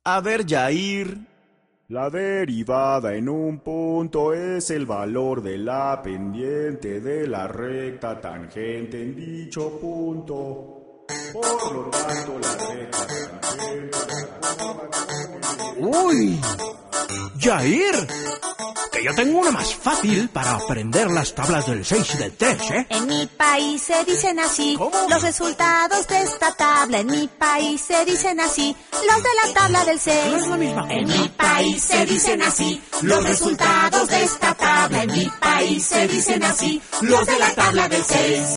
A ver, Yair. La derivada en un punto es el valor de la pendiente de la recta tangente en dicho punto. Por lo tanto, la recta tangente... ¡Uy! ¡Yair! Que yo tengo una más fácil para aprender las tablas del 6 y del 3, ¿eh? En mi país se dicen así. ¿Cómo? Los resultados de esta tabla. En mi país se dicen así. Los de la tabla del 6. No es la misma. En mi país se dicen así. Los resultados de esta tabla. En mi país se dicen así. Los de la tabla del 6.